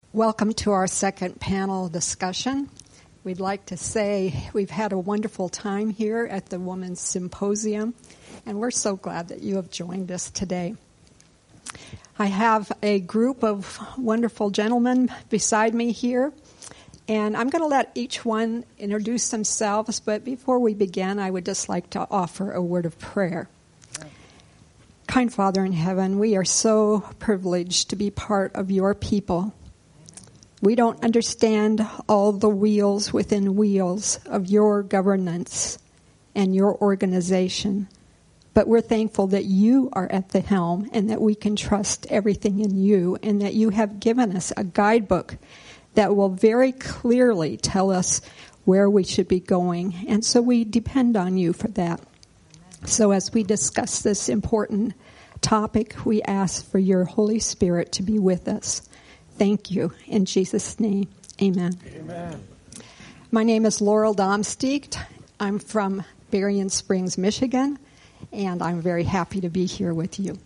Welcome to our second panel discussion. We'd like to say we've had a wonderful time here at the Women's Symposium, and we're so glad that you have joined us today. I have a group of wonderful gentlemen beside me here, and I'm going to let each one introduce themselves, but before we begin, I would just like to offer a word of prayer. Kind Father in heaven, we are so privileged to be part of your people. We don't understand all the wheels within wheels of your governance and your organization, but we're thankful that you are at the helm and that we can trust everything in you and that you have given us a guidebook that will very clearly tell us where we should be going. And so we depend on you for that. So as we discuss this important topic, we ask for your Holy Spirit to be with us. Thank you. In Jesus' name, amen. Amen. My name is Laurel Domsteegt. I'm from Berrien Springs, Michigan, and I'm very happy to be here with you.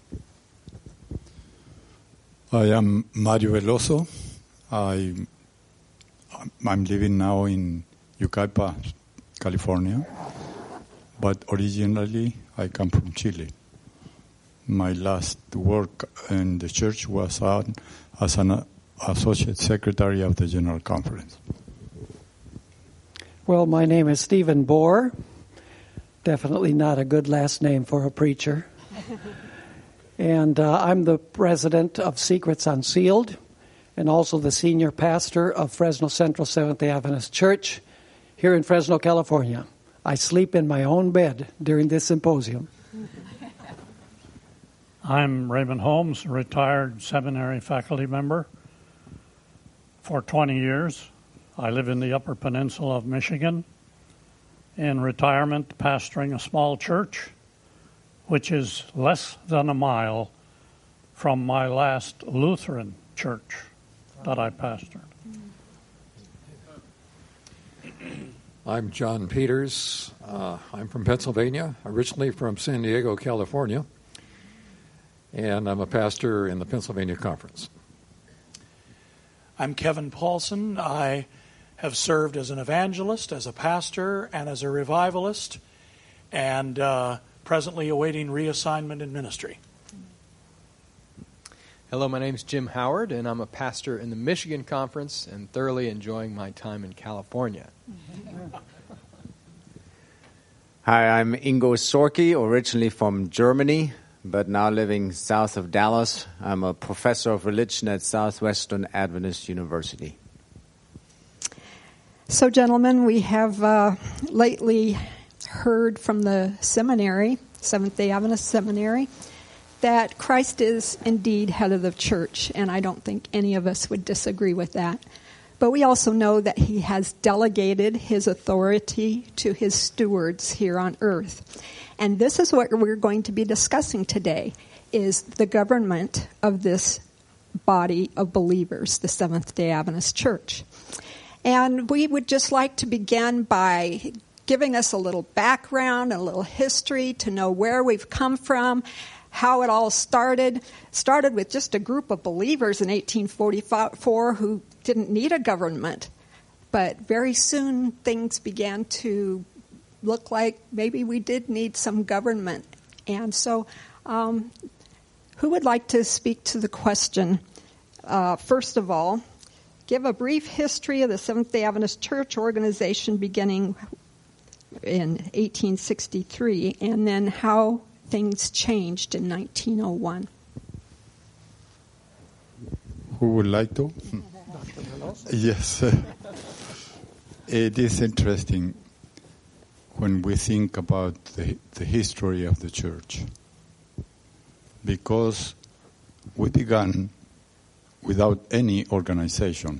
I am Mario Veloso. I'm living now in Yucaipa, California, but originally I come from Chile. My last work in the church was as an associate secretary of the General Conference. Well, my name is Stephen Bohr. Definitely not a good last name for a preacher. And I'm the president of Secrets Unsealed and also the senior pastor of Fresno Central Seventh-day Adventist Church here in Fresno, California. I sleep in my own bed during this symposium. I'm Raymond Holmes, retired seminary faculty member for 20 years. I live in the Upper Peninsula of Michigan, in retirement pastoring a small church, which is less than a mile from my last Lutheran church that I pastored. I'm John Peters. I'm from Pennsylvania, originally from San Diego, California. And I'm a pastor in the Pennsylvania Conference. I'm Kevin Paulson. I have served as an evangelist, as a pastor, and as a revivalist, and presently awaiting reassignment in ministry. Hello, my name is Jim Howard, and I'm a pastor in the Michigan Conference and thoroughly enjoying my time in California. Hi, I'm Ingo Sorki, originally from Germany, but now living south of Dallas. I'm a professor of religion at Southwestern Adventist University. So, gentlemen, we have lately heard from the seminary, Seventh-day Adventist Seminary, that Christ is indeed head of the church, and I don't think any of us would disagree with that. But we also know that he has delegated his authority to his stewards here on earth. And this is what we're going to be discussing today, is the government of this body of believers, the Seventh-day Adventist Church. And we would just like to begin by giving us a little background, a little history to know where we've come from, how it all started. Started with just a group of believers in 1844 who didn't need a government. But very soon things began to look like maybe we did need some government. And so who would like to speak to the question? First of all, give a brief history of the Seventh-day Adventist Church organization beginning in 1863, and then how things changed in 1901. Who would like to? Yes. It is interesting when we think about the history of the church, because we began without any organization,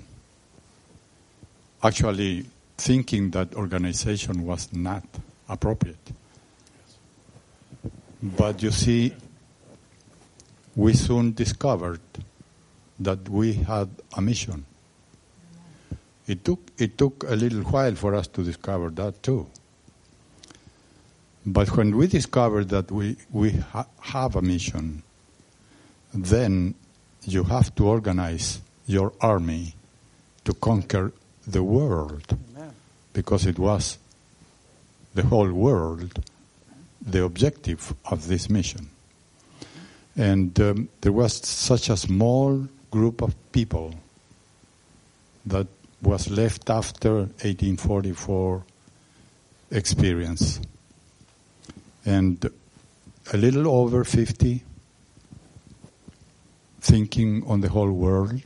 actually thinking that organization was not appropriate. But you see, we soon discovered that we had a mission. It took a little while for us to discover that too. But when we discovered that we have a mission, then you have to organize your army to conquer the world. Amen. Because it was the whole world, the objective of this mission. And there was such a small group of people that was left after 1844 experience. And a little over 50 thinking on the whole world.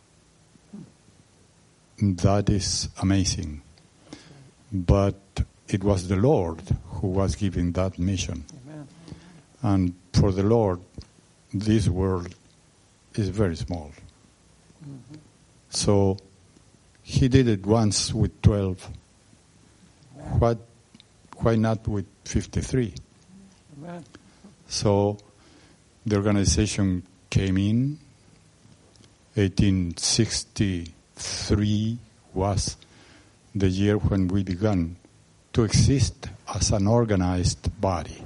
That is amazing. But it was the Lord who was giving that mission. Amen. And for the Lord, this world is very small. Mm-hmm. So he did it once with 12. Why not with 53? Amen. So the organization came in. 1863 was the year when we began to exist as an organized body.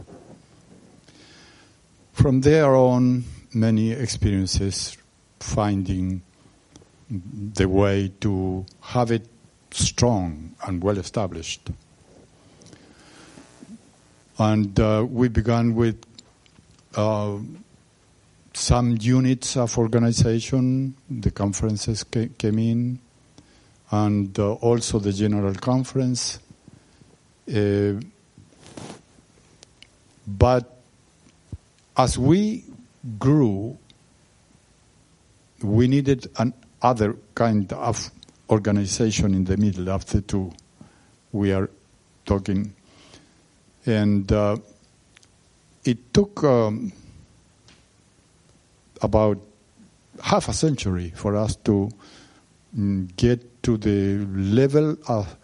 From there on, many experiences finding the way to have it strong and well established. And we began with some units of organization. The conferences came in, and also the General Conference. But as we grew, we needed another kind of organization in the middle of the two we are talking. And it took about half a century for us to get to the level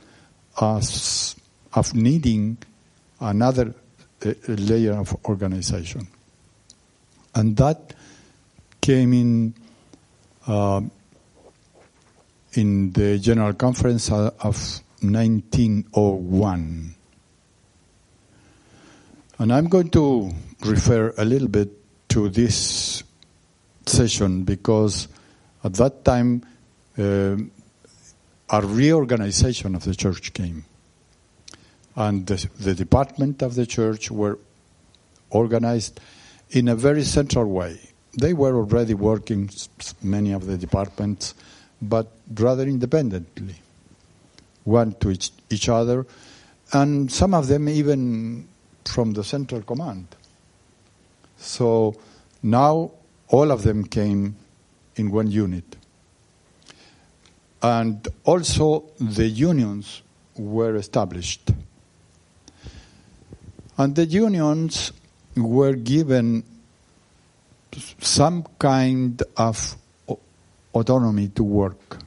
of needing another layer of organization. And that came in the General Conference of 1901. And I'm going to refer a little bit to this session because at that time a reorganization of the church came. And the department of the church were organized in a very central way. They were already working, many of the departments, but rather independently, one to each other, and some of them even from the central command. So now all of them came in one unit. And also the unions were established. And the unions were given some kind of autonomy to work.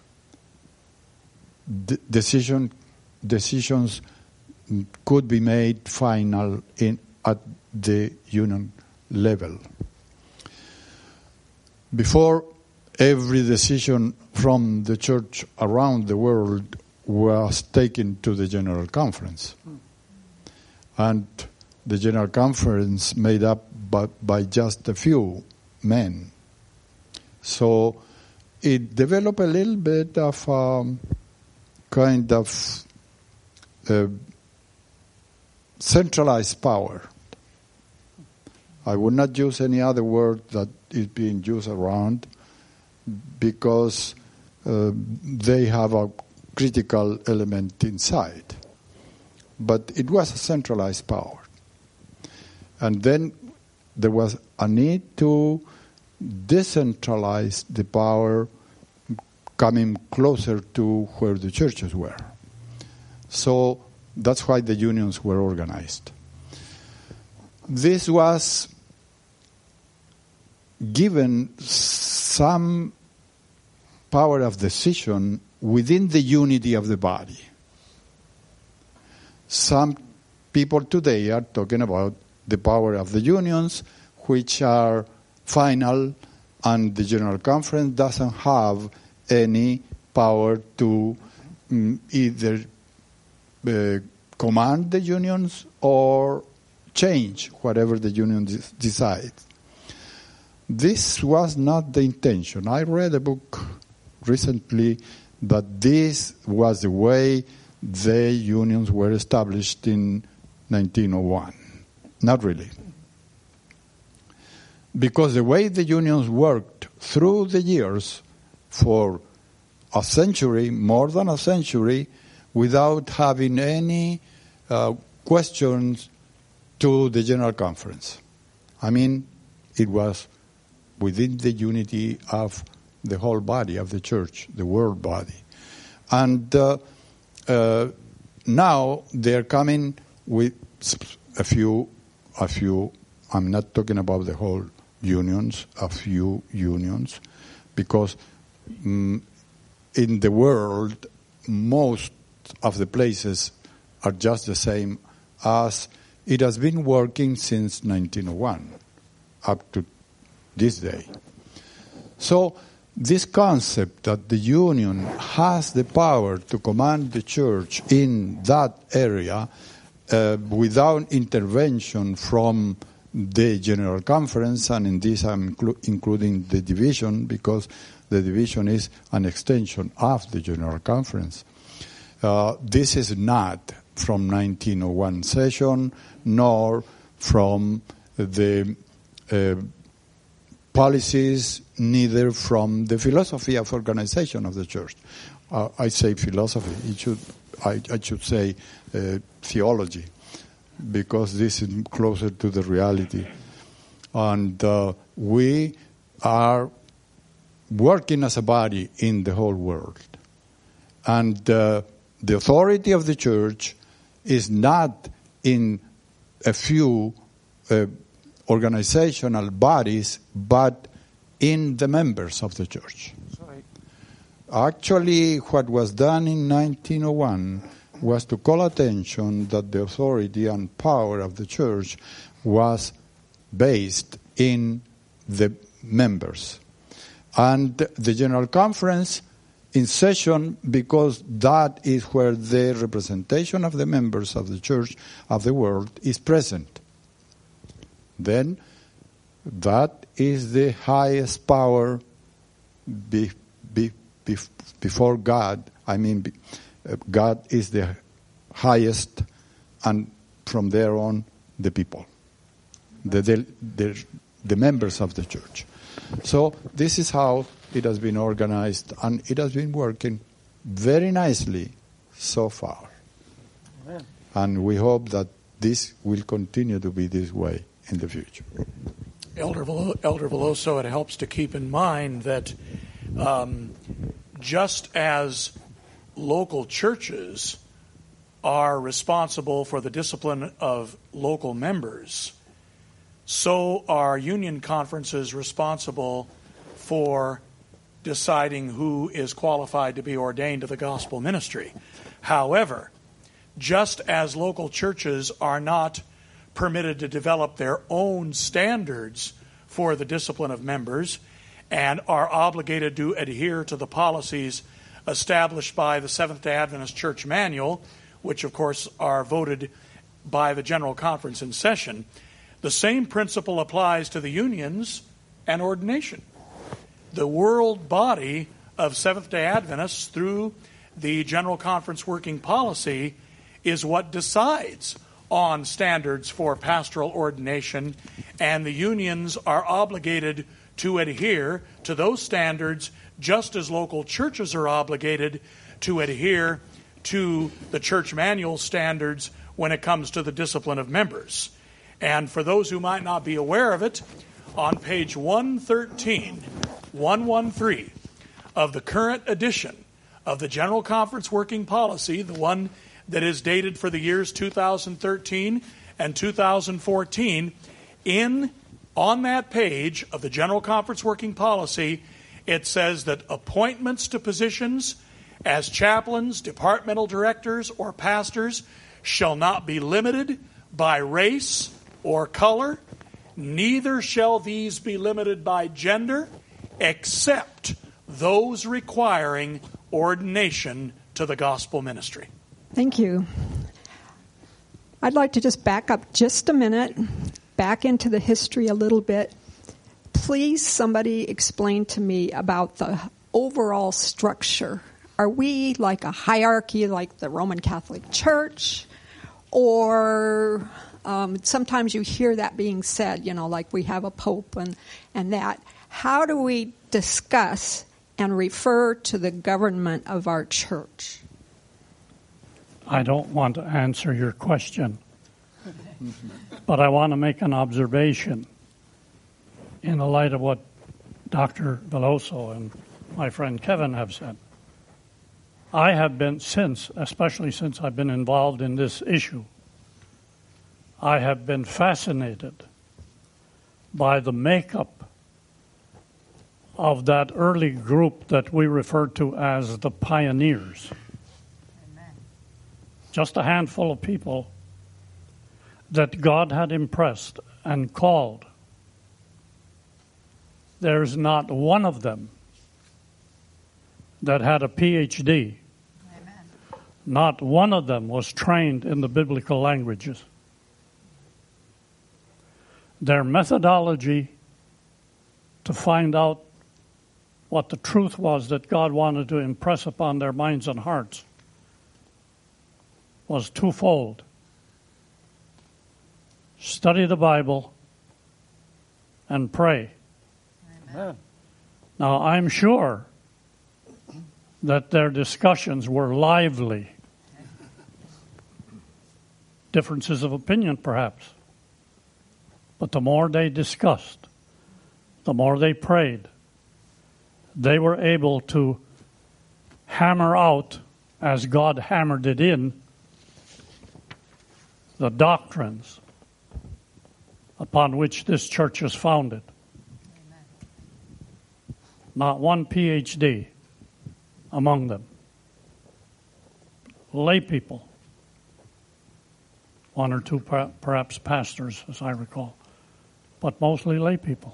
Decisions could be made final at the union level. Before, every decision from the church around the world was taken to the General Conference. And the General Conference made up by just a few men. So it developed a little bit of kind of centralized power. I would not use any other word that is being used around because they have a critical element inside. But it was a centralized power. And then there was a need to decentralize the power coming closer to where the churches were. So that's why the unions were organized. This was given some power of decision within the unity of the body. Some people today are talking about the power of the unions, which are final, and the General Conference doesn't have any power to either command the unions or change whatever the union decides. this was not the intention. I read a book recently that this was the way the unions were established in 1901. Not really. Because the way the unions worked through the years for a century, more than a century, without having any questions to the General Conference. I mean, it was within the unity of the whole body of the church, the world body. And now they're coming with a few, I'm not talking about the whole unions, a few unions, because in the world, most of the places are just the same as it has been working since 1901 up to this day. So this concept that the union has the power to command the church in that area without intervention from the General Conference, and in this I'm including the division, because the division is an extension of the General Conference. This is not from 1901 session, nor from the policies, neither from the philosophy of organization of the church. I say philosophy, I should say theology, because this is closer to the reality. And we are working as a body in the whole world. And the authority of the church is not in a few organizational bodies, but in the members of the church. Sorry. Actually, what was done in 1901 was to call attention that the authority and power of the church was based in the members. And the General Conference in session, because that is where the representation of the members of the church of the world is present. Then that is the highest power before God. I mean, God is the highest, and from there on, the people, the members of the church. So this is how it has been organized, and it has been working very nicely so far. Amen. And we hope that this will continue to be this way in the future. Elder Veloso, it helps to keep in mind that just as local churches are responsible for the discipline of local members, so are union conferences responsible for deciding who is qualified to be ordained to the gospel ministry. However, just as local churches are not permitted to develop their own standards for the discipline of members and are obligated to adhere to the policies established by the Seventh-day Adventist Church Manual, which of course are voted by the General Conference in session, the same principle applies to the unions and ordination. The world body of Seventh-day Adventists, through the General Conference working policy, is what decides on standards for pastoral ordination, and the unions are obligated to adhere to those standards just as local churches are obligated to adhere to the church manual standards when it comes to the discipline of members. And for those who might not be aware of it, on page 113 of the current edition of the General Conference Working Policy, the one that is dated for the years 2013 and 2014, on that page of the General Conference Working Policy, it says that appointments to positions as chaplains, departmental directors, or pastors shall not be limited by race or color, neither shall these be limited by gender, except those requiring ordination to the gospel ministry. Thank you. I'd like to just back up just a minute, back into the history a little bit. please somebody explain to me about the overall structure. Are we like a hierarchy like the Roman Catholic Church? Or sometimes you hear that being said, like we have a pope and that. How do we discuss and refer to the government of our church? I don't want to answer your question, but I want to make an observation in the light of what Dr. Veloso and my friend Kevin have said. I have been especially since I've been involved in this issue, I have been fascinated by the makeup of that early group that we refer to as the pioneers. Amen. Just a handful of people that God had impressed and called. There's not one of them that had a PhD. Amen. Not one of them was trained in the biblical languages. Their methodology to find out what the truth was that God wanted to impress upon their minds and hearts was twofold. Study the Bible and pray. Amen. Now, I'm sure that their discussions were lively. Differences of opinion, perhaps. But the more they discussed, the more they prayed, they were able to hammer out, as God hammered it in, the doctrines upon which this church is founded. Amen. Not one PhD among them. Lay people. One or two perhaps pastors, as I recall. But mostly lay people.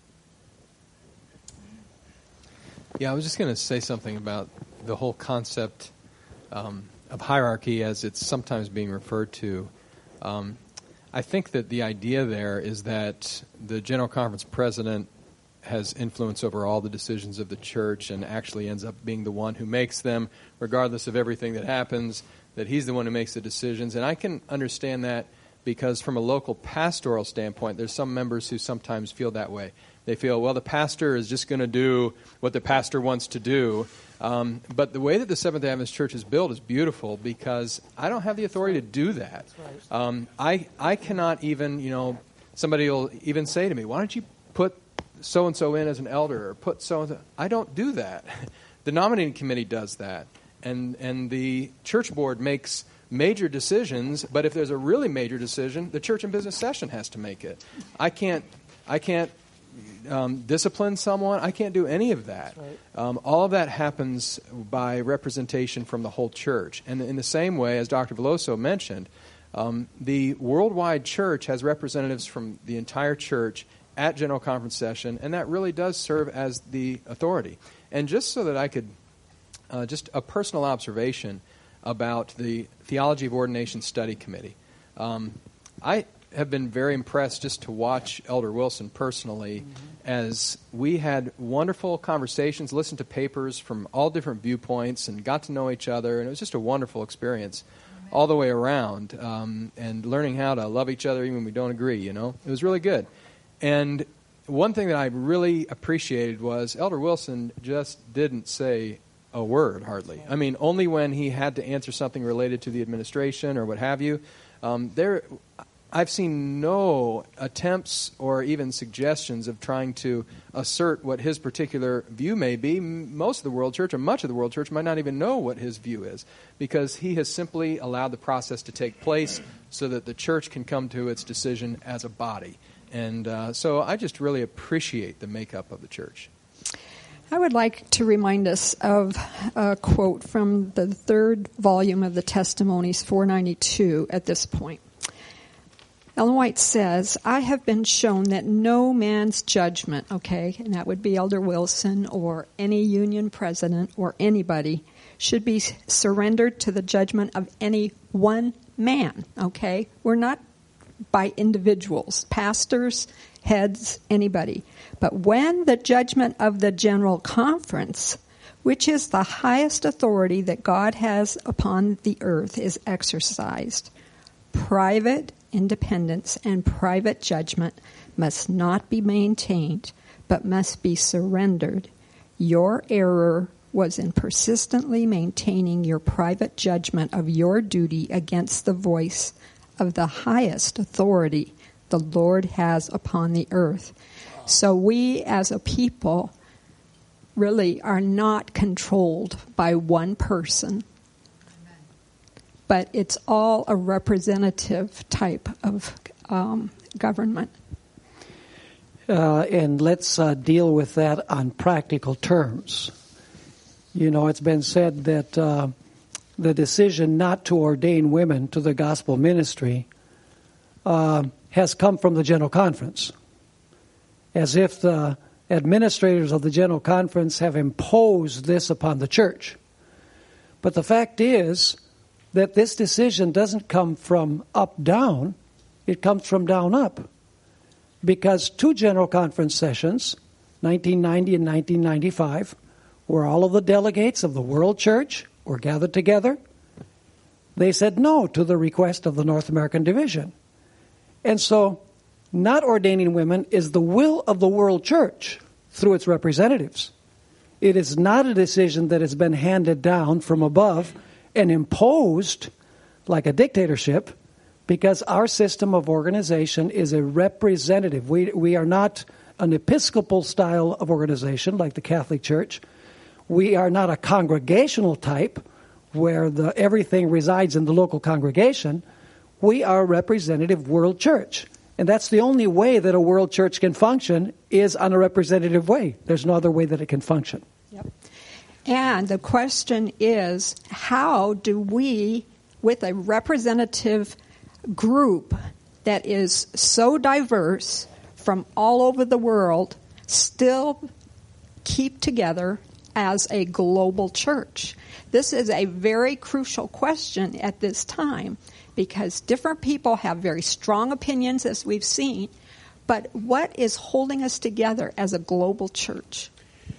Yeah, I was just going to say something about the whole concept of hierarchy as it's sometimes being referred to. I think that the idea there is that the General Conference president has influence over all the decisions of the church and actually ends up being the one who makes them, regardless of everything that happens, that he's the one who makes the decisions. And I can understand that because from a local pastoral standpoint, there's some members who sometimes feel that way. They feel, well, the pastor is just going to do what the pastor wants to do. But the way that the Seventh-day Adventist Church is built is beautiful because I don't have the authority to do that. I cannot even, somebody will even say to me, why don't you put so-and-so in as an elder or put so-and-so. I don't do that. The nominating committee does that. And the church board makes major decisions, but if there's a really major decision, the church and business session has to make it. I can't discipline someone. I can't do any of that. Right. All of that happens by representation from the whole church. And in the same way, as Dr. Veloso mentioned, the worldwide church has representatives from the entire church at General Conference session, and that really does serve as the authority. And just so that I could, just a personal observation about the Theology of Ordination Study Committee. I have been very impressed just to watch Elder Wilson personally as we had wonderful conversations, listened to papers from all different viewpoints, and got to know each other, and it was just a wonderful experience all the way around, and learning how to love each other even when we don't agree, It was really good. And one thing that I really appreciated was Elder Wilson just didn't say a word, hardly. I mean, only when he had to answer something related to the administration or what have you. I've seen no attempts or even suggestions of trying to assert what his particular view may be. Most of the world church, or much of the world church, might not even know what his view is, because he has simply allowed the process to take place so that the church can come to its decision as a body. And so I just really appreciate the makeup of the church. I would like to remind us of a quote from the third volume of the Testimonies, 492, at this point. Ellen White says, I have been shown that no man's judgment, and that would be Elder Wilson or any union president or anybody, should be surrendered to the judgment of any one man, We're not by individuals, pastors, heads, anybody. But when the judgment of the General Conference, which is the highest authority that God has upon the earth, is exercised, private independence and private judgment must not be maintained, but must be surrendered. Your error was in persistently maintaining your private judgment of your duty against the voice of the highest authority the Lord has upon the earth. So we as a people really are not controlled by one person, but it's all a representative type of government. And let's deal with that on practical terms. You know, it's been said that the decision not to ordain women to the gospel ministry has come from the General Conference, as if the administrators of the General Conference have imposed this upon the church. But the fact is that this decision doesn't come from up-down, it comes from down-up. Because 2 General Conference sessions, 1990 and 1995, where all of the delegates of the World Church were gathered together, they said no to the request of the North American Division. And so, not ordaining women is the will of the World Church through its representatives. It is not a decision that has been handed down from above and imposed like a dictatorship, because our system of organization is a representative. We are not an Episcopal style of organization like the Catholic Church. We are not a congregational type where everything resides in the local congregation. We are a representative world church. And that's the only way that a world church can function, is on a representative way. There's no other way that it can function. Yep. And the question is, how do we, with a representative group that is so diverse from all over the world, still keep together as a global church? This is a very crucial question at this time, because different people have very strong opinions, as we've seen, but what is holding us together as a global church?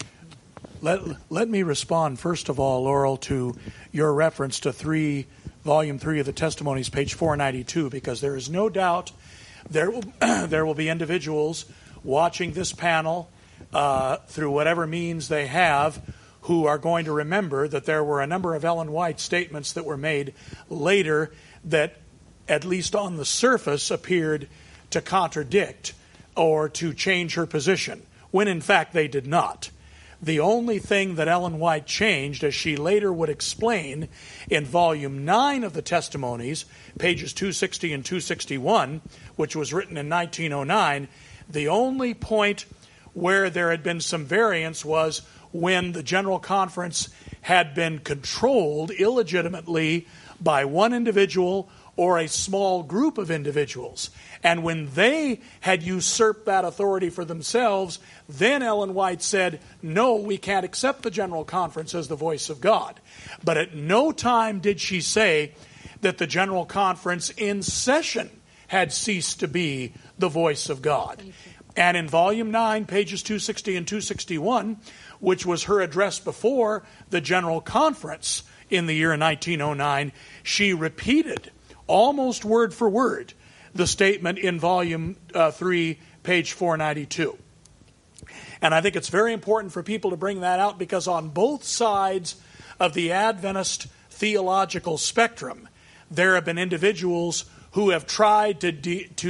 Let me respond, first of all, Laurel, to your reference to Volume 3 of the Testimonies, page 492, because there is no doubt there will be individuals watching this panel through whatever means they have, who are going to remember that there were a number of Ellen White statements that were made later that, at least on the surface, appeared to contradict or to change her position, when in fact they did not. The only thing that Ellen White changed, as she later would explain in Volume 9 of the Testimonies, pages 260 and 261, which was written in 1909, the only point where there had been some variance was when the General Conference had been controlled illegitimately by one individual or a small group of individuals. And when they had usurped that authority for themselves, then Ellen White said, no, we can't accept the General Conference as the voice of God. But at no time did she say that the General Conference in session had ceased to be the voice of God. And in Volume 9, pages 260 and 261, which was her address before the General Conference in the year 1909, she repeated, almost word for word, the statement in Volume 3, page 492. And I think it's very important for people to bring that out, because on both sides of the Adventist theological spectrum, there have been individuals who have tried to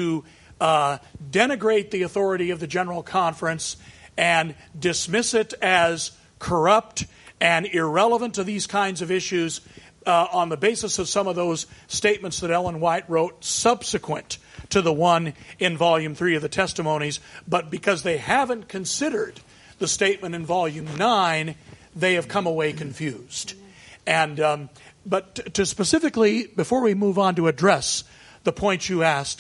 denigrate the authority of the General Conference and dismiss it as corrupt and irrelevant to these kinds of issues on the basis of some of those statements that Ellen White wrote subsequent to the one in Volume 3 of the Testimonies. But because they haven't considered the statement in Volume 9, they have come away confused. And but to specifically, before we move on to address the point you asked,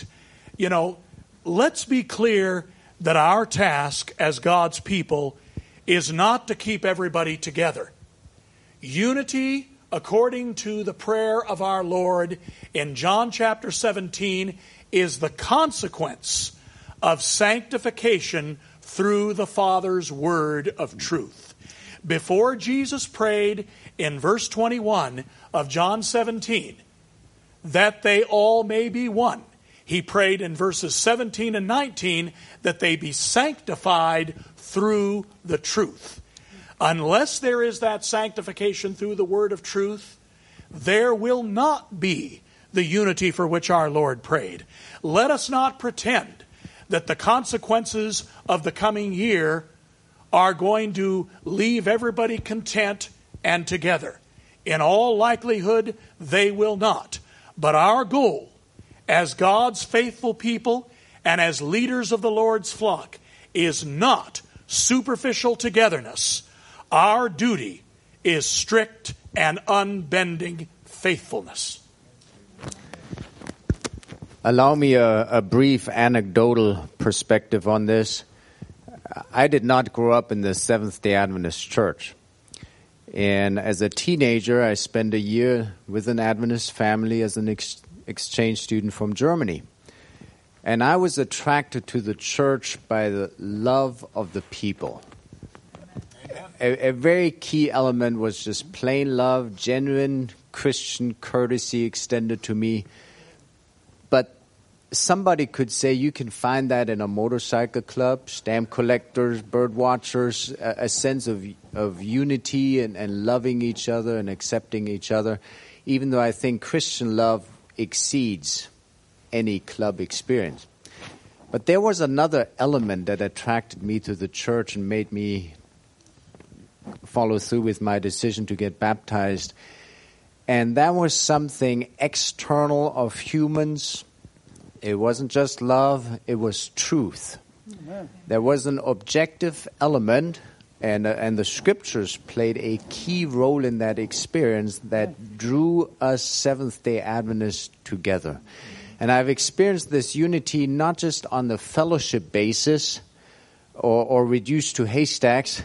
let's be clear that our task as God's people is not to keep everybody together. Unity, according to the prayer of our Lord in John chapter 17, is the consequence of sanctification through the Father's word of truth. Before Jesus prayed in verse 21 of John 17, that they all may be one, he prayed in verses 17 and 19 that they be sanctified through the truth. Unless there is that sanctification through the word of truth, there will not be the unity for which our Lord prayed. Let us not pretend that the consequences of the coming year are going to leave everybody content and together. In all likelihood, they will not. But our goal as God's faithful people and as leaders of the Lord's flock is not superficial togetherness. Our duty is strict and unbending faithfulness. Allow me a brief anecdotal perspective on this. I did not grow up in the Seventh-day Adventist church. And as a teenager, I spent a year with an Adventist family as an exchange student from Germany. And I was attracted to the church by the love of the people. A very key element was just plain love, genuine Christian courtesy extended to me. But somebody could say you can find that in a motorcycle club, stamp collectors, bird watchers, a sense of unity and loving each other and accepting each other, even though I think Christian love exceeds any club experience. But there was another element that attracted me to the church and made me follow through with my decision to get baptized. And that was something external of humans. It wasn't just love, it was truth. Amen. There was an objective element, and the scriptures played a key role in that experience that drew us Seventh-day Adventists together. And I've experienced this unity not just on the fellowship basis or reduced to haystacks,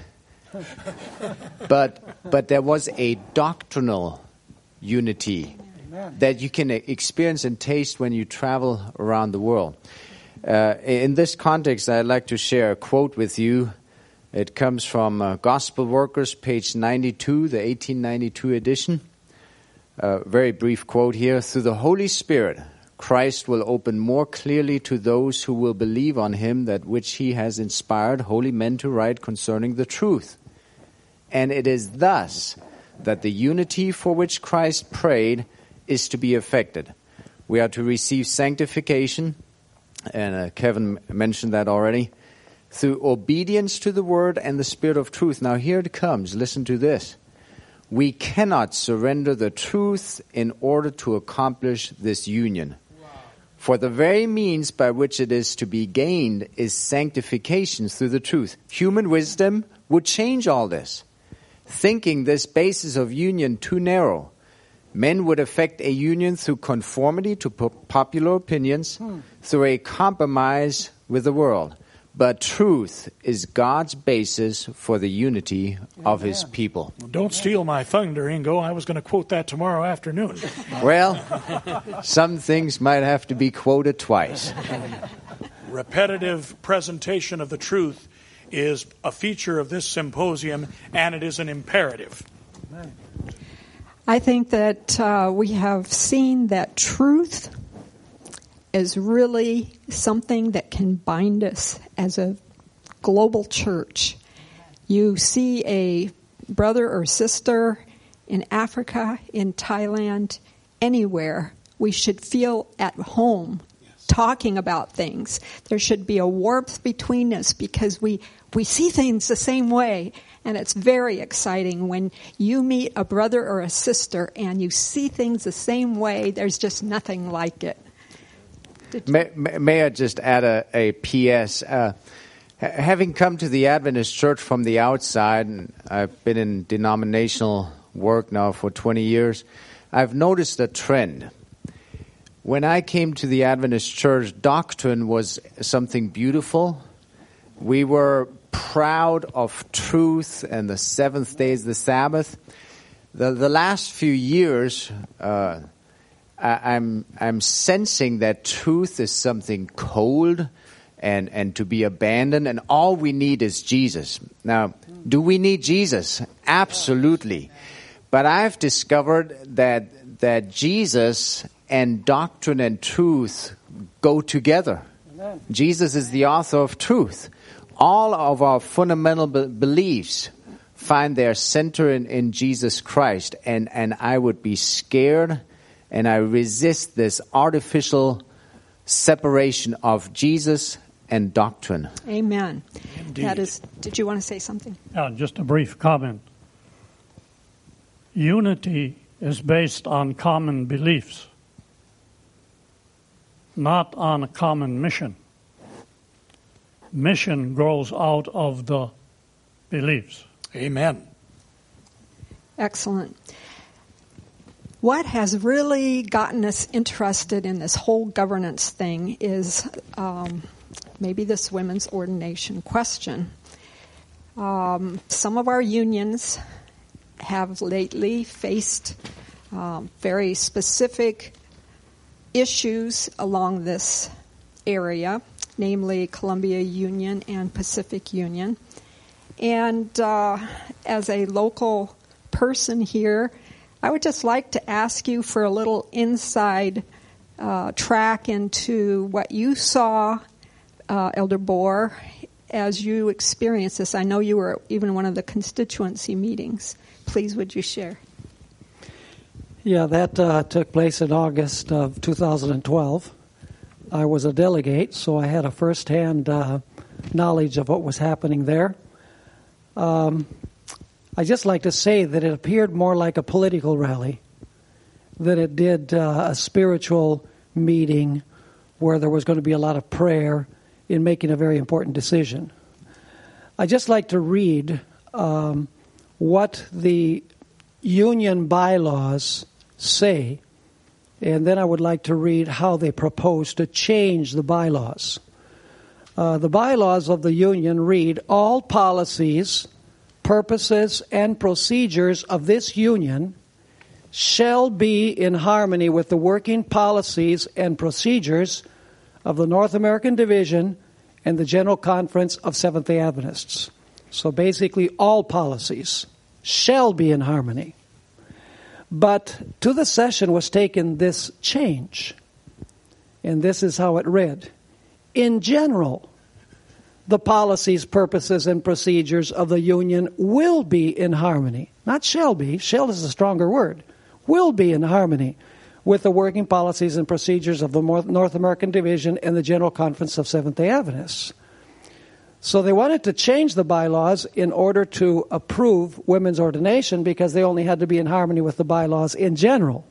but there was a doctrinal unity that you can experience and taste when you travel around the world. In this context, I'd like to share a quote with you. It comes from Gospel Workers, page 92, the 1892 edition. Very brief quote here. Through the Holy Spirit, Christ will open more clearly to those who will believe on him that which he has inspired holy men to write concerning the truth. And it is thus that the unity for which Christ prayed is to be effected. We are to receive sanctification, and Kevin mentioned that already, through obedience to the word and the spirit of truth. Now here it comes. Listen to this. We cannot surrender the truth in order to accomplish this union. For the very means by which it is to be gained is sanctification through the truth. Human wisdom would change all this. Thinking this basis of union too narrow, men would effect a union through conformity to popular opinions, through a compromise with the world. But truth is God's basis for the unity of his people. Don't steal my thunder, Ingo. I was going to quote that tomorrow afternoon. Well, some things might have to be quoted twice. Repetitive presentation of the truth is a feature of this symposium, and it is an imperative. I think that we have seen that truth is really something that can bind us as a global church. You see a brother or sister in Africa, in Thailand, anywhere, we should feel at home talking about things. There should be a warmth between us because we see things the same way. And it's very exciting when you meet a brother or a sister and you see things the same way. There's just nothing like it. May I just add a P.S.? Having come to the Adventist Church from the outside, and I've been in denominational work now for 20 years, I've noticed a trend. When I came to the Adventist Church, doctrine was something beautiful. We were proud of truth, and the seventh day is the Sabbath. The last few years, I'm sensing that truth is something cold and to be abandoned, and all we need is Jesus. Now, do we need Jesus? Absolutely. But I've discovered that Jesus and doctrine and truth go together. Amen. Jesus is the author of truth. All of our fundamental beliefs find their center in Jesus Christ. And I would be scared, and I resist this artificial separation of Jesus and doctrine. Amen. Indeed. Did you want to say something? Yeah, just a brief comment. Unity is based on common beliefs, not on a common mission. Mission grows out of the beliefs. Amen. Excellent. What has really gotten us interested in this whole governance thing is maybe this women's ordination question. Some of our unions have lately faced very specific issues along this area, namely Columbia Union and Pacific Union. And as a local person here, I would just like to ask you for a little inside track into what you saw, Elder Bohr, as you experienced this. I know you were even one of the constituency meetings. Please, would you share? Yeah, that took place in August of 2012. I was a delegate, so I had a first-hand knowledge of what was happening there. I just like to say that it appeared more like a political rally than it did a spiritual meeting where there was going to be a lot of prayer in making a very important decision. I just like to read what the union bylaws say, and then I would like to read how they propose to change the bylaws. The bylaws of the union read, all policies, purposes, and procedures of this union shall be in harmony with the working policies and procedures of the North American Division and the General Conference of Seventh-day Adventists. So basically, all policies shall be in harmony. But to the session was taken this change, and this is how it read. In general, the policies, purposes, and procedures of the union will be in harmony. Not shall be. Shall is a stronger word. Will be in harmony with the working policies and procedures of the North American Division and the General Conference of Seventh-day Adventists. So they wanted to change the bylaws in order to approve women's ordination because they only had to be in harmony with the bylaws in general.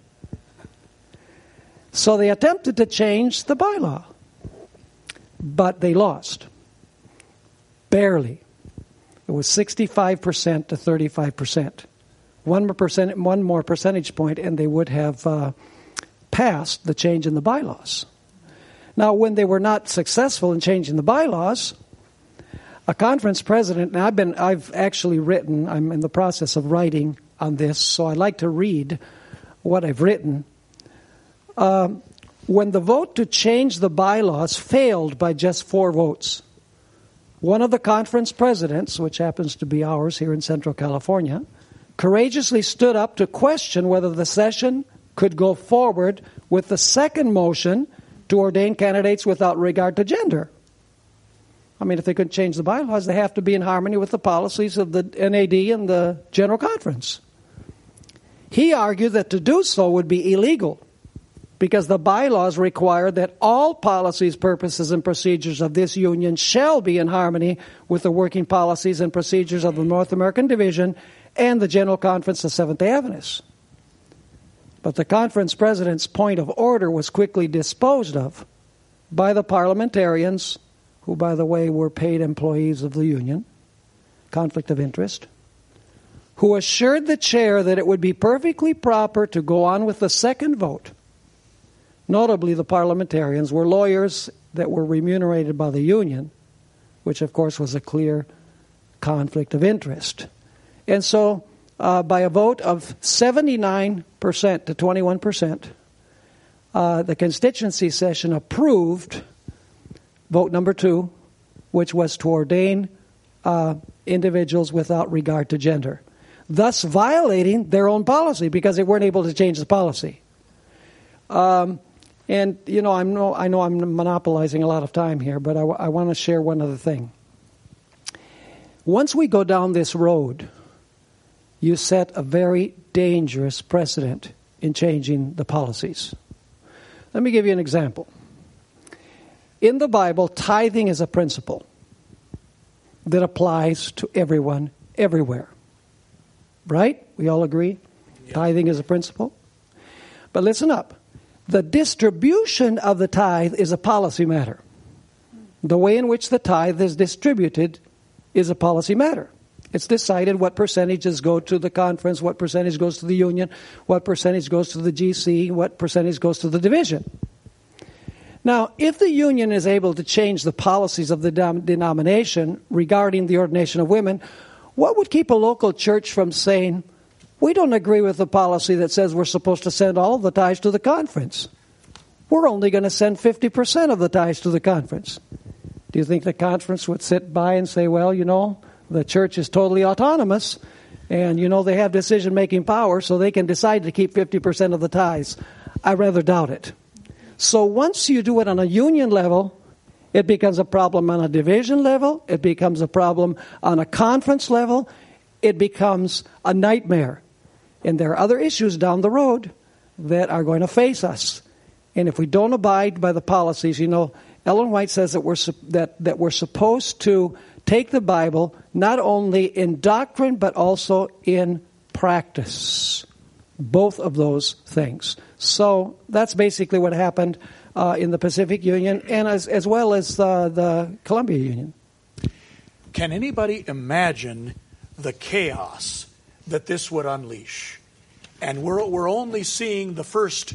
So they attempted to change the bylaw, but they lost. Barely. It was 65% to 35%. One more percentage point, and they would have passed the change in the bylaws. Now, when they were not successful in changing the bylaws, a conference president, and I've actually written, I'm in the process of writing on this, so I'd like to read what I've written. When the vote to change the bylaws failed by just 4 votes, one of the conference presidents, which happens to be ours here in Central California, courageously stood up to question whether the session could go forward with the second motion to ordain candidates without regard to gender. I mean, if they couldn't change the bylaws, they have to be in harmony with the policies of the NAD and the General Conference. He argued that to do so would be illegal because the bylaws require that all policies, purposes, and procedures of this union shall be in harmony with the working policies and procedures of the North American Division and the General Conference of Seventh-day Adventists. But the conference president's point of order was quickly disposed of by the parliamentarians, who, by the way, were paid employees of the union, conflict of interest, who assured the chair that it would be perfectly proper to go on with the second vote. Notably, the parliamentarians were lawyers that were remunerated by the union, which, of course, was a clear conflict of interest. And so, by a vote of 79% to 21%, the constituency session approved vote number 2, which was to ordain individuals without regard to gender, thus violating their own policy because they weren't able to change the policy. And, you know, I know I'm monopolizing a lot of time here, but I want to share one other thing. Once we go down this road, you set a very dangerous precedent in changing the policies. Let me give you an example. In the Bible, tithing is a principle that applies to everyone, everywhere. Right? We all agree? Yes. Tithing is a principle. But listen up. The distribution of the tithe is a policy matter. The way in which the tithe is distributed is a policy matter. It's decided what percentages go to the conference, what percentage goes to the union, what percentage goes to the GC, what percentage goes to the division. Now, if the union is able to change the policies of the denomination regarding the ordination of women, what would keep a local church from saying, we don't agree with the policy that says we're supposed to send all of the tithes to the conference. We're only going to send 50% of the tithes to the conference. Do you think the conference would sit by and say, well, you know, the church is totally autonomous and, you know, they have decision-making power so they can decide to keep 50% of the tithes? I rather doubt it. So once you do it on a union level, it becomes a problem on a division level. It becomes a problem on a conference level. It becomes a nightmare. And there are other issues down the road that are going to face us. And if we don't abide by the policies, you know, Ellen White says that we're supposed to take the Bible not only in doctrine but also in practice. Both of those things. So that's basically what happened in the Pacific Union and as well as the Columbia Union. Can anybody imagine the chaos that this would unleash? And we're only seeing the first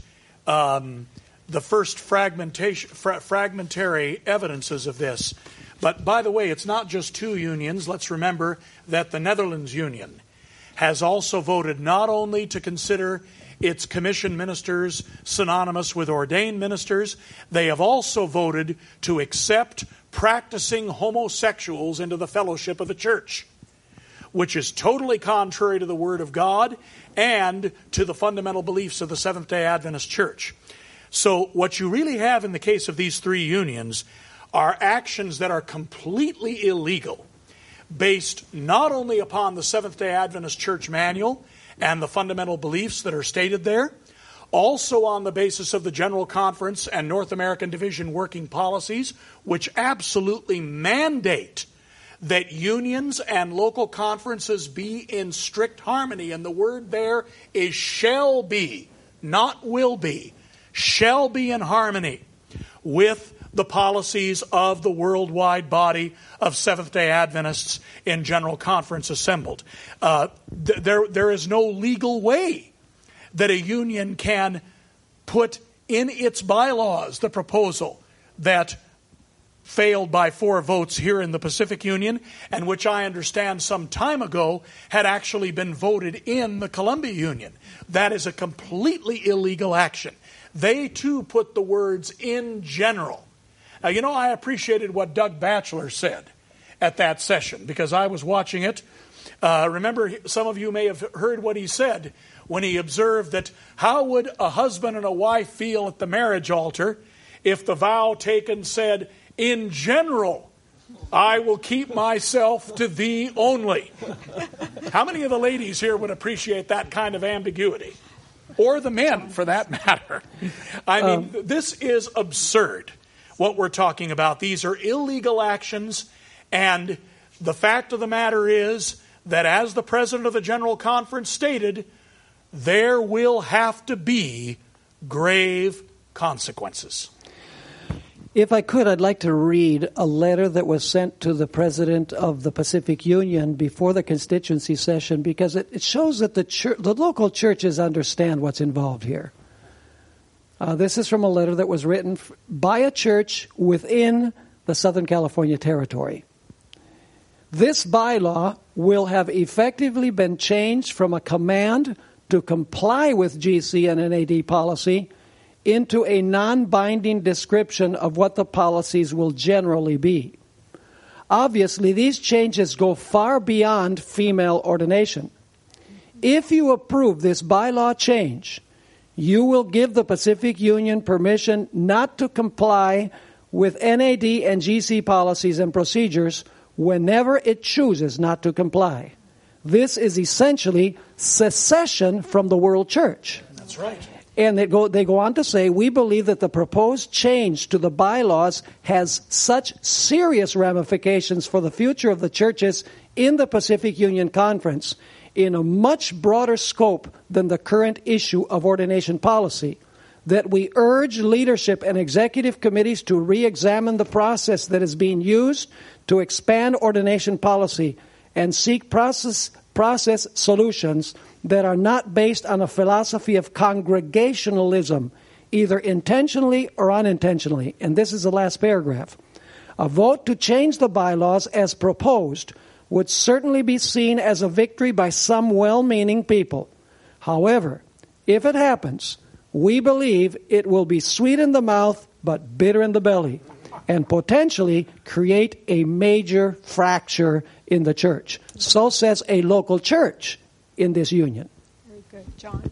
fragmentary evidences of this. But by the way, it's not just 2 unions. Let's remember that the Netherlands Union has also voted not only to consider its commissioned ministers synonymous with ordained ministers, they have also voted to accept practicing homosexuals into the fellowship of the church, which is totally contrary to the Word of God and to the fundamental beliefs of the Seventh-day Adventist Church. So what you really have in the case of these 3 unions are actions that are completely illegal, based not only upon the Seventh-day Adventist Church Manual and the fundamental beliefs that are stated there, also on the basis of the General Conference and North American Division working policies, which absolutely mandate that unions and local conferences be in strict harmony. And the word there is shall be, not will be. Shall be in harmony with the policies of the worldwide body of Seventh-day Adventists in General Conference assembled. There is no legal way that a union can put in its bylaws the proposal that failed by 4 votes here in the Pacific Union, and which I understand some time ago had actually been voted in the Columbia Union. That is a completely illegal action. They too put the words in general. Now, you know, I appreciated what Doug Batchelor said at that session because I was watching it. Remember, some of you may have heard what he said when he observed that how would a husband and a wife feel at the marriage altar if the vow taken said, in general, I will keep myself to thee only. How many of the ladies here would appreciate that kind of ambiguity? Or the men, for that matter. I mean, this is absurd, what we're talking about. These are illegal actions, and the fact of the matter is that as the president of the General Conference stated, there will have to be grave consequences. If I could, I'd like to read a letter that was sent to the president of the Pacific Union before the constituency session because it shows that the local churches understand what's involved here. This is from a letter that was written by a church within the Southern California territory. This bylaw will have effectively been changed from a command to comply with GC and NAD policy into a non-binding description of what the policies will generally be. Obviously, these changes go far beyond female ordination. If you approve this bylaw change, you will give the Pacific Union permission not to comply with NAD and GC policies and procedures whenever it chooses not to comply. This is essentially secession from the world church. That's right. And they go on to say, we believe that the proposed change to the bylaws has such serious ramifications for the future of the churches in the Pacific Union Conference in a much broader scope than the current issue of ordination policy, that we urge leadership and executive committees to re-examine the process that is being used to expand ordination policy and seek process solutions that are not based on a philosophy of congregationalism, either intentionally or unintentionally. And this is the last paragraph. A vote to change the bylaws as proposed would certainly be seen as a victory by some well-meaning people. However, if it happens, we believe it will be sweet in the mouth but bitter in the belly, and potentially create a major fracture in the church. So says a local church in this union. Very good. John?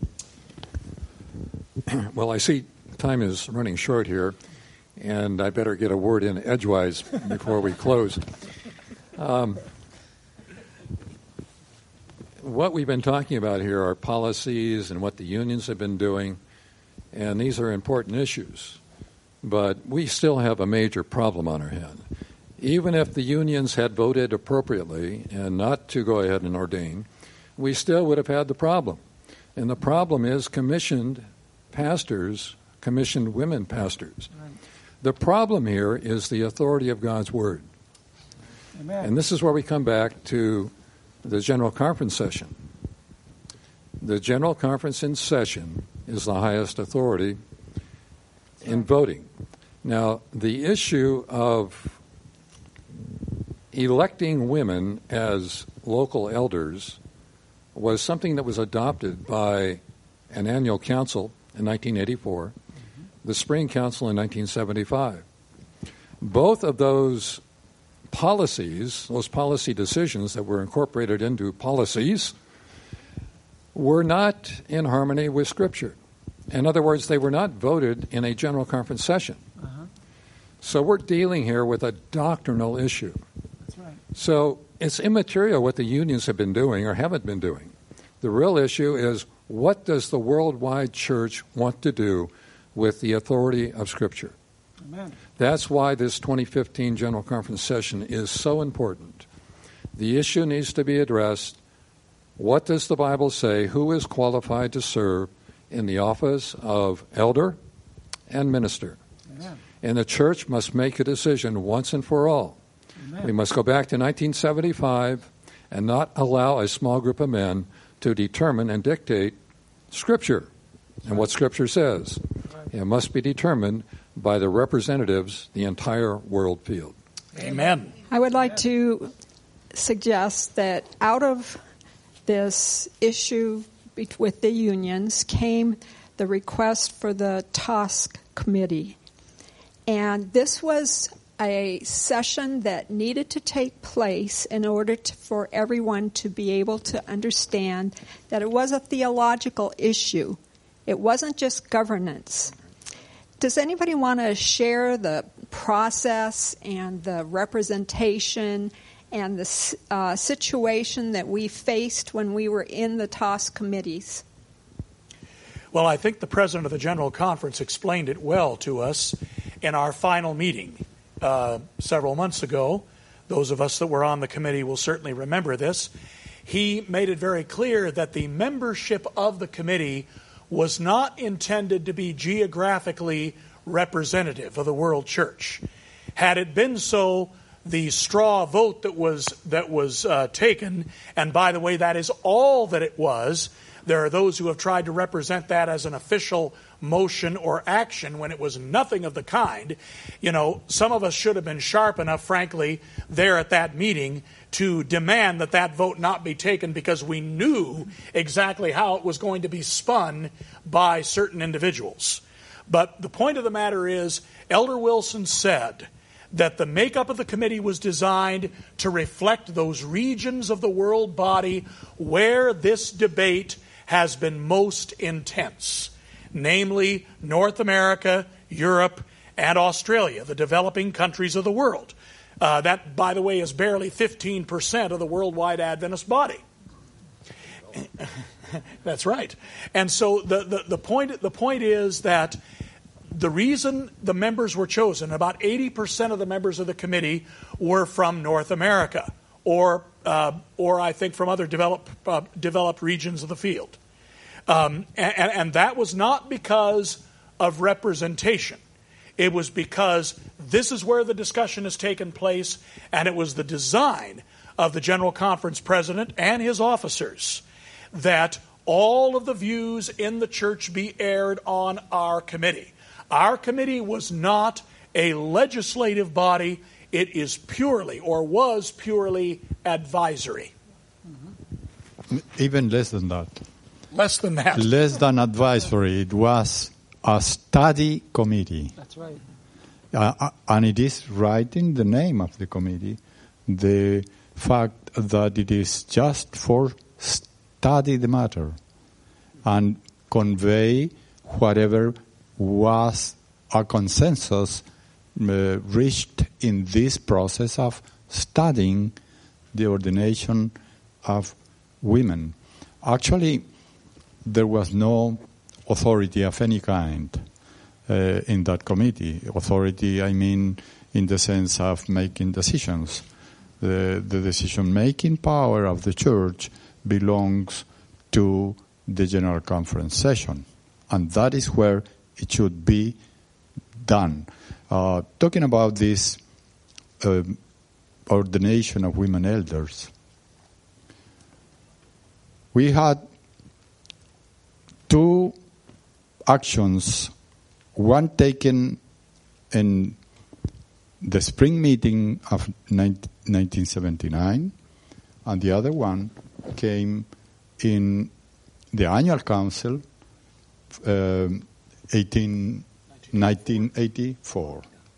Well, I see time is running short here, and I better get a word in edgewise before we close. What we've been talking about here are policies and what the unions have been doing, and these are important issues. But we still have a major problem on our hand. Even if the unions had voted appropriately and not to go ahead and ordain, we still would have had the problem. And the problem is commissioned pastors, commissioned women pastors. Right. The problem here is the authority of God's Word. Amen. And this is where we come back to the General Conference session. The General Conference in session is the highest authority in voting. Now, the issue of electing women as local elders was something that was adopted by an annual council in 1984, the spring council in 1975. Both of those policies, those policy decisions that were incorporated into policies, were not in harmony with Scripture. In other words, they were not voted in a General Conference session. So we're dealing here with a doctrinal issue. That's right. So it's immaterial what the unions have been doing or haven't been doing. The real issue is, what does the worldwide church want to do with the authority of Scripture? Amen. That's why this 2015 General Conference session is so important. The issue needs to be addressed. What does the Bible say? Who is qualified to serve in the office of elder and minister? Amen. And the church must make a decision once and for all. Amen. We must go back to 1975 and not allow a small group of men to determine and dictate Scripture and what Scripture says. It must be determined by the representatives, the entire world field. Amen. I would like to suggest that out of this issue with the unions came the request for the TOSC committee. And this was a session that needed to take place in order for everyone to be able to understand that it was a theological issue. It wasn't just governance. Does anybody want to share the process and the representation and the situation that we faced when we were in the TOSC committees? Well, I think the president of the General Conference explained it well to us in our final meeting several months ago. Those of us that were on the committee will certainly remember this. He made it very clear that the membership of the committee was not intended to be geographically representative of the world church. Had it been so, the straw vote that was taken, and by the way, that is all that it was. There are those who have tried to represent that as an official motion or action when it was nothing of the kind. You know, some of us should have been sharp enough, frankly, there at that meeting to demand that that vote not be taken, because we knew exactly how it was going to be spun by certain individuals. But the point of the matter is, Elder Wilson said that the makeup of the committee was designed to reflect those regions of the world body where this debate has been most intense, namely North America, Europe, and Australia, the developing countries of the world. That, by the way, is barely 15% of the worldwide Adventist body. That's right. And so the point is that the reason the members were chosen, about 80% of the members of the committee were from North America, or I think from other developed regions of the field. And that was not because of representation. It was because this is where the discussion has taken place, and it was the design of the General Conference President and his officers that all of the views in the church be aired on our committee. Our committee was not a legislative body. It is purely, or was purely, advisory. Even less than that. Less than that. Less than advisory. It was a study committee. That's right. And it is right in the name of the committee, the fact that it is just for study the matter and convey whatever was a consensus reached in this process of studying the ordination of women. Actually, there was no authority of any kind in that committee. Authority, I mean, in the sense of making decisions. The decision-making power of the church belongs to the General Conference session, and that is where it should be done. Talking about this ordination of women elders, we had two actions, one taken in the spring meeting of 1979, and the other one came in the annual council 1984.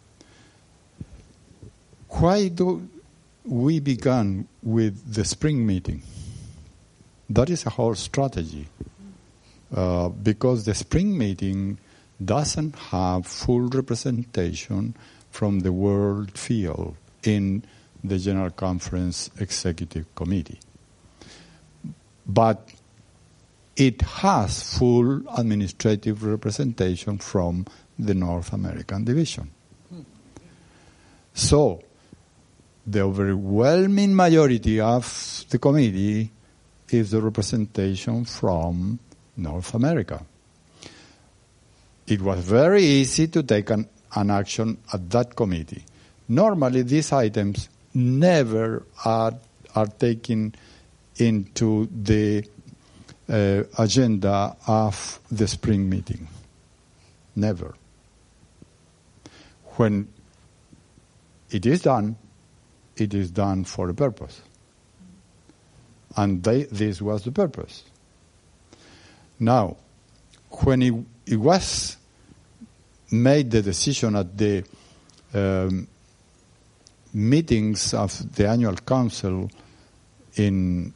Why do we began with the spring meeting? That is a whole strategy. Because the spring meeting doesn't have full representation from the world field in the General Conference Executive Committee. But it has full administrative representation from the North American Division. So, the overwhelming majority of the committee is the representation from North America. It was very easy to take an action at that committee. Normally, these items never are taken into the agenda of the spring meeting. Never. When it is done for a purpose. And this was the purpose. Now, when it was made the decision at the meetings of the annual council in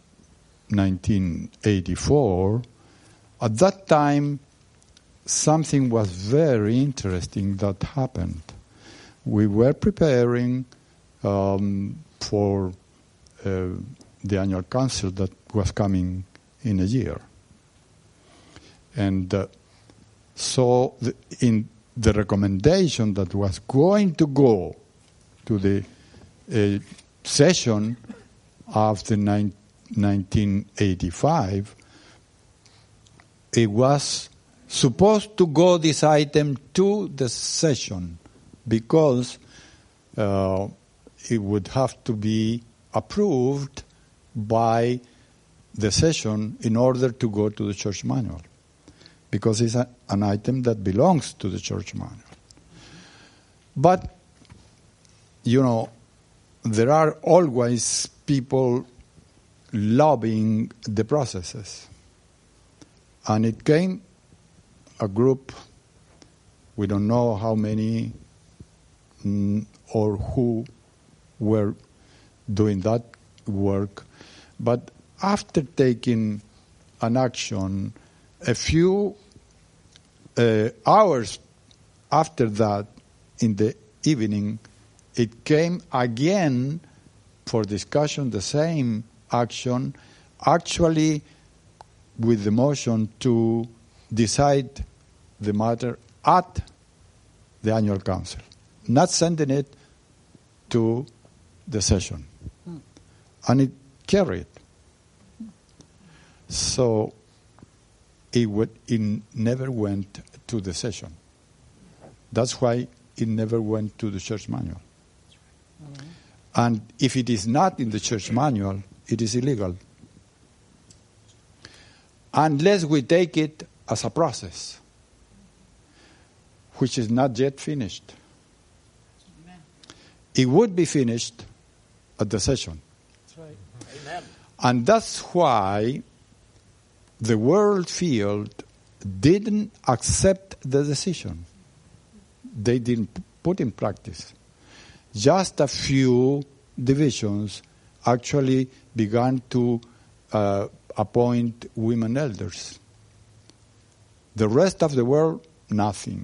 1984, at that time something was very interesting that happened. We were preparing for the annual council that was coming in a year. And so in the recommendation that was going to go to the session of the 1985, it was supposed to go this item to the session because it would have to be approved by the session in order to go to the church manual, because it's an item that belongs to the church manual. But, there are always people lobbying the processes. And it came a group We don't know how many or who were doing that work. But after taking an action, a few hours after that, in the evening, it came again for discussion, the same action, actually with the motion to decide the matter at the annual council, not sending it to the session. And it carried. So it never went to the session. That's why it never went to the church manual. And if it is not in the church manual, it is illegal. Unless we take it as a process, which is not yet finished. It would be finished at the session. That's right. Amen. And that's why the World Field didn't accept the decision. They didn't put in practice. Just a few divisions actually began to appoint women elders. The rest of the world, nothing.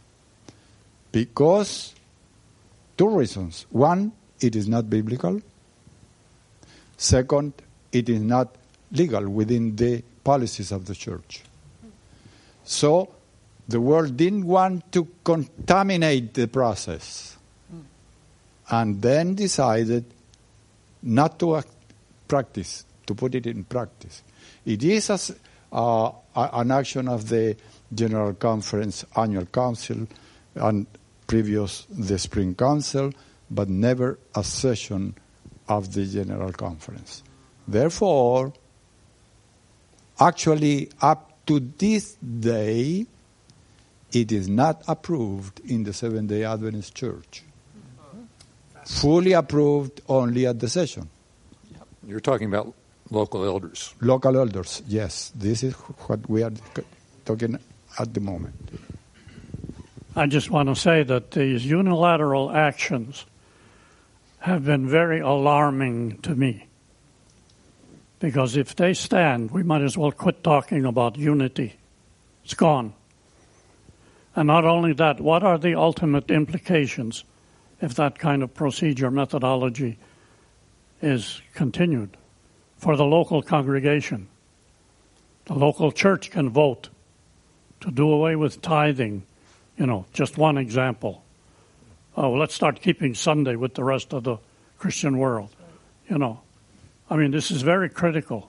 Because two reasons. One, it is not biblical. Second, it is not legal within the policies of the church. So the world didn't want to contaminate the process and then decided not to practice, to put it in practice. It is an action of the General Conference Annual Council and previous the Spring Council, but never a session of the General Conference. Therefore, actually up to this day, it is not approved in the Seventh-day Adventist Church. Fully approved only at the session. You're talking about local elders. Local elders, yes. This is what we are talking at the moment. I just want to say that these unilateral actions have been very alarming to me. Because if they stand, we might as well quit talking about unity. It's gone. And not only that, what are the ultimate implications if that kind of procedure methodology is continued for the local congregation? The local church can vote to do away with tithing. You know, just one example. Oh, let's start keeping Sunday with the rest of the Christian world. You know, I mean, this is very critical.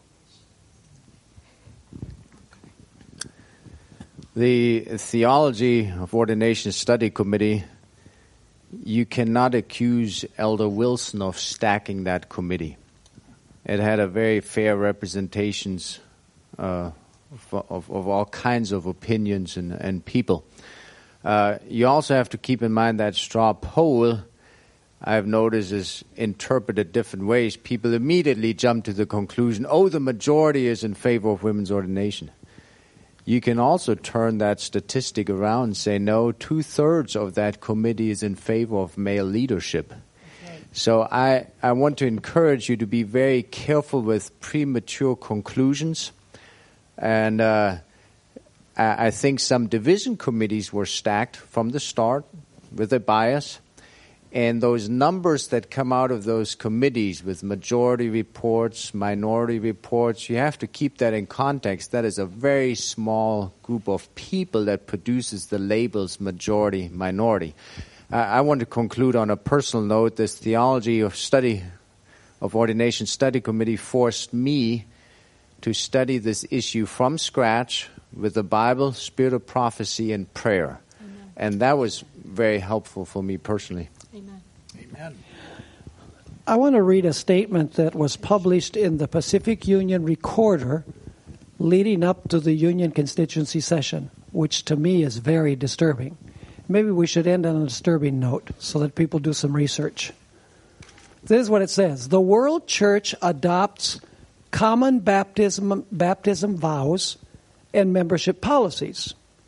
The Theology of Ordination Study Committee, you cannot accuse Elder Wilson of stacking that committee. It had a very fair representations of all kinds of opinions and people. You also have to keep in mind that straw poll, I've noticed, is interpreted different ways. People immediately jump to the conclusion, oh, the majority is in favor of women's ordination. You can also turn that statistic around and say, no, 2/3 of that committee is in favor of male leadership. Right. So I want to encourage you to be very careful with premature conclusions. And I think some division committees were stacked from the start with a bias. And those numbers that come out of those committees with majority reports, minority reports, you have to keep that in context. That is a very small group of people that produces the labels majority, minority. I want to conclude on a personal note. This Theology of Ordination Study Committee forced me to study this issue from scratch with the Bible, spirit of prophecy, and prayer. Amen. And that was very helpful for me personally. Amen. Amen. I want to read a statement that was published in the Pacific Union Recorder leading up to the Union Constituency session, which to me is very disturbing. Maybe we should end on a disturbing note so that people do some research. This is what it says. The World Church adopts common baptism vows and membership policies.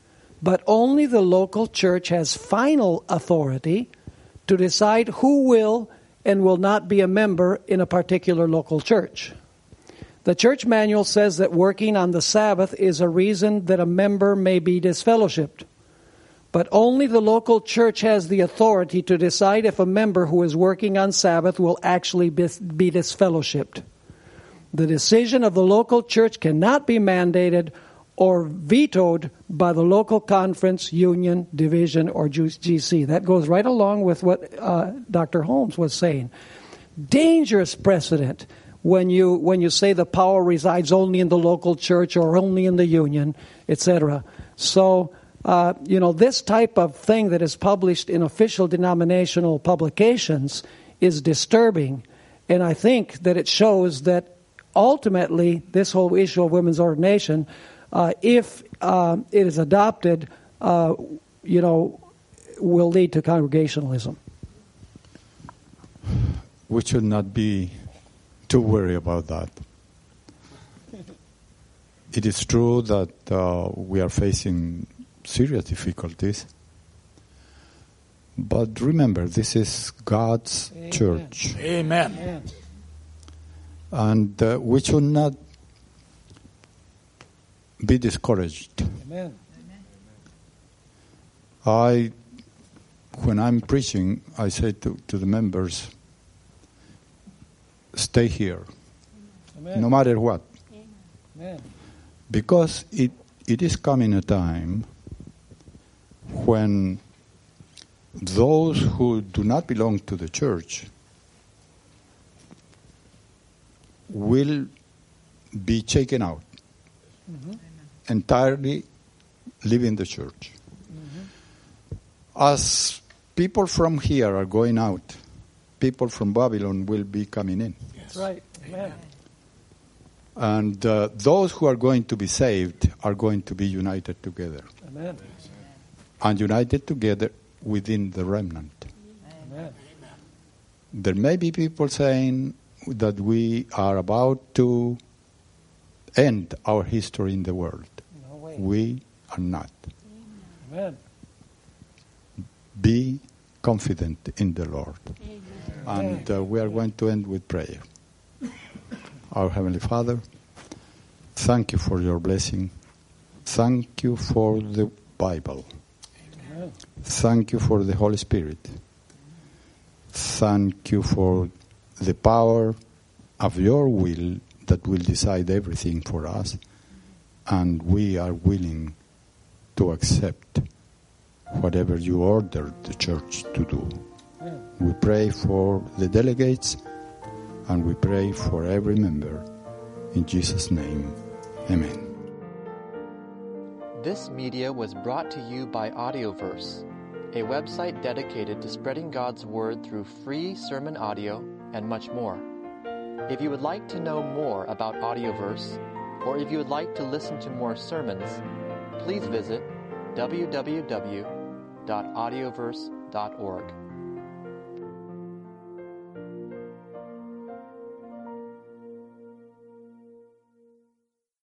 but only the local church has final authority to decide who will and will not be a member in a particular local church. The church manual says that working on the Sabbath is a reason that a member may be disfellowshipped. But only the local church has the authority to decide if a member who is working on Sabbath will actually be disfellowshipped. The decision of the local church cannot be mandated or vetoed by the local conference, union, division, or GC. That goes right along with what Dr. Holmes was saying. Dangerous precedent when you say the power resides only in the local church or only in the union, etc. So, this type of thing that is published in official denominational publications is disturbing, and I think that it shows that ultimately this whole issue of women's ordination, if it is adopted, will lead to congregationalism. We should not be too worried about that. It is true that we are facing serious difficulties, but remember, this is God's church. Amen. And we should not be discouraged. Amen. When I'm preaching, I say to the members, stay here, Amen. no matter what. Amen. Because it is coming a time when those who do not belong to the church will be taken out, entirely leaving the church. As people from here are going out, people from Babylon will be coming in. That's right. Amen. And those who are going to be saved are going to be united together. Amen. And united together within the remnant. Amen. There may be people saying that we are about to end our history in the world. No way. We are not. Amen. Be confident in the Lord. And we are going to end with prayer. Our Heavenly Father, thank you for your blessing. Thank you for the Bible. Amen. Thank you for the Holy Spirit. Thank you for the power of your will that will decide everything for us. And we are willing to accept whatever you ordered the church to do. Amen. We pray for the delegates and we pray for every member. In Jesus' name, amen. This media was brought to you by Audioverse, a website dedicated to spreading God's Word through free sermon audio and much more. If you would like to know more about Audioverse, or if you would like to listen to more sermons, please visit www.audioverse.org.